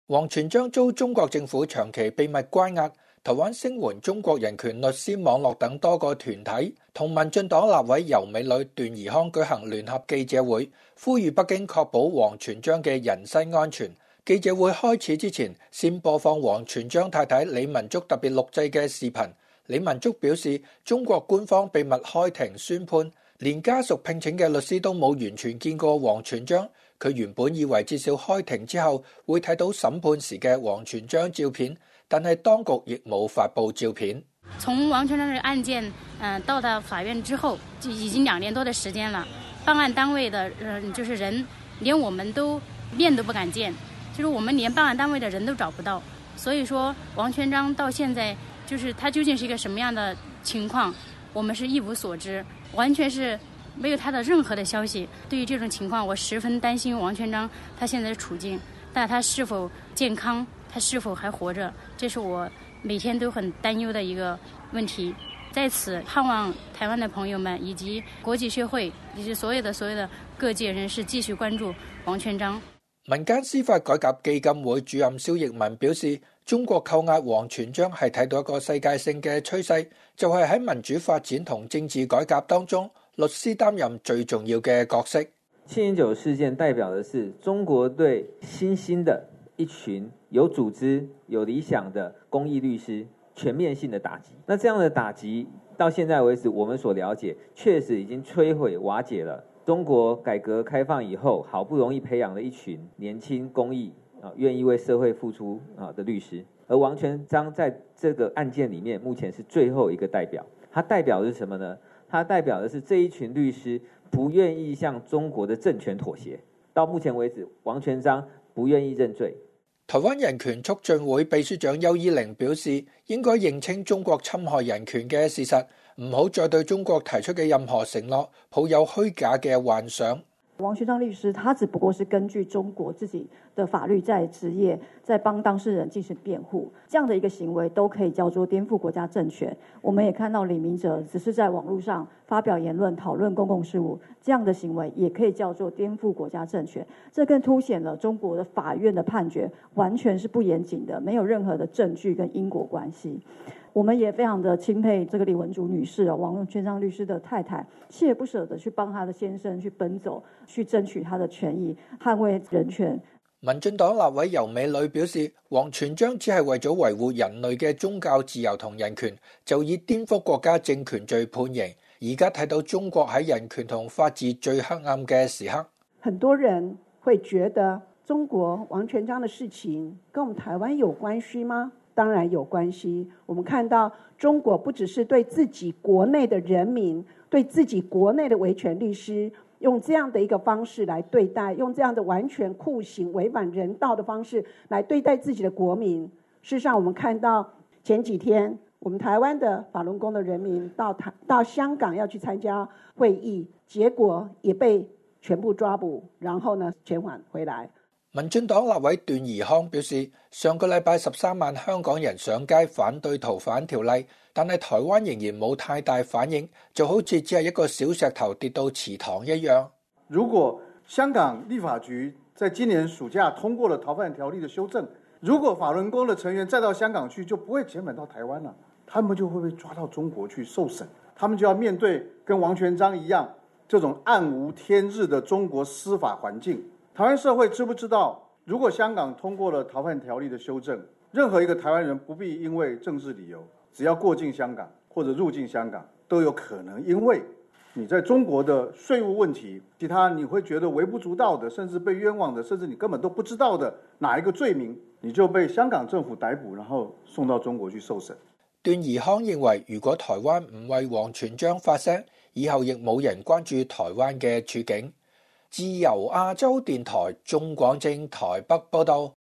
王全璋遭中國政府長期秘密關押，台灣聲援中國人權律師網絡等多個團體同民進黨立委游美女段宜康舉行聯合記者會，呼籲北京確保王全璋嘅人身安全。記者會開始之前，先播放王全璋太太李文竹特別錄製嘅視頻。李文竹表示，中國官方秘密開庭宣判，連家屬聘請嘅律師都冇完全見過王全璋。佢原本以為至少開庭之後會睇到審判時嘅王全璋照片，但係當局亦冇發布照片。 從王全璋嘅案件，到達法院之後，就已經2年多的時間了。辦案單位的就是人，連我們都面都不敢見，就是我們連辦案單位的人都找不到。所以說，王全璋到現在，就是他究竟是一個什麼樣的情況，我們是一無所知，完全是沒有他的任何的消息。對於這種情況，我十分擔心王全璋他現在的處境，但他是否健康，他是否還活着，這是我每天都很擔憂的一個問題。在此盼望台灣的朋友們以及國際社會以及所有的各界人士繼續關注王全璋。 民間司法改革基金會主任蕭奕文表示，中國扣押王全璋係睇到一個世界性嘅趨勢，就係喺民主發展同政治改革當中，律師擔任最重要嘅角色。 7.9事件代表的是中國對新興的一群有組織、有理想的公益律師全面性的打擊。那這樣的打擊到現在為止，我們所了解，確實已經摧毀瓦解了中國改革開放以後好不容易培養的一群年輕公益願意為社會付出的律師。而王全璋在這個案件裡面，目前是最後一個代表。他代表的是什麼呢？他代表的是這一群律師不願意向中國的政權妥協。到目前為止，王全璋不願意認罪。 台灣人權促進會秘書長邱伊翎表示，應該認清中國侵害人權嘅事實，唔好再對中國提出嘅任何承諾抱有虛假嘅幻想。 王全璋律師他只不過是根據中國自己的法律在執業，在幫當事人進行辯護，這樣的一個行為都可以叫做顛覆國家政權。我們也看到李明哲只是在網絡上發表言論討論公共事務，這樣的行為也可以叫做顛覆國家政權。這更凸顯了中國的法院的判決完全是不嚴謹的，沒有任何的證據跟因果關係。我們也非常的欽佩這個李文竹女士，王全璋律師的太太，鍥而不捨的去幫她的先生去奔走，去爭取他的權益，捍衛人權。 民進黨立委游美女表示，王全璋只係為咗維護人類嘅宗教自由同人權，就以顛覆國家政權罪判刑。而家睇到中國喺人權同法治最黑暗嘅時刻， 很多人會覺得中國王全璋的事情跟我們台灣有關係嗎？當然有關係。我們看到中國不只是對自己國內的人民，對自己國內的維權律師，用這樣的一個方式來對待，用這樣的完全酷刑、違反人道的方式來對待自己的國民。事實上，我們看到前幾天，我們台灣的法輪功的人民到香港要去參加會議，結果也被全部抓捕，然後呢遣返回來。 民進黨立委段宜康表示，上個禮拜13萬香港人上街反對逃犯條例，但係台灣仍然冇太大反應，就好似只係一個小石頭跌到池塘一樣。 如果香港立法局在今年暑假通過了逃犯條例的修正，如果法輪功的成員再到香港去，就不會遣返到台灣了，他們就會被抓到中國去受審，他們就要面對跟王全璋一樣這種暗無天日的中國司法環境。台灣社會知不知道，如果香港通過了逃犯條例的修正，任何一個台灣人不必因為政治理由，只要過境香港或者入境香港，都有可能因為你在中國的稅務問題，其他你會覺得微不足道的，甚至被冤枉的，甚至你根本都不知道的哪一個罪名，你就被香港政府逮捕，然後送到中國去受審。 段宜康認為，如果台灣唔為王全璋發聲，以後亦冇人關注台灣嘅處境。自由亞洲電台鍾廣政台北報道。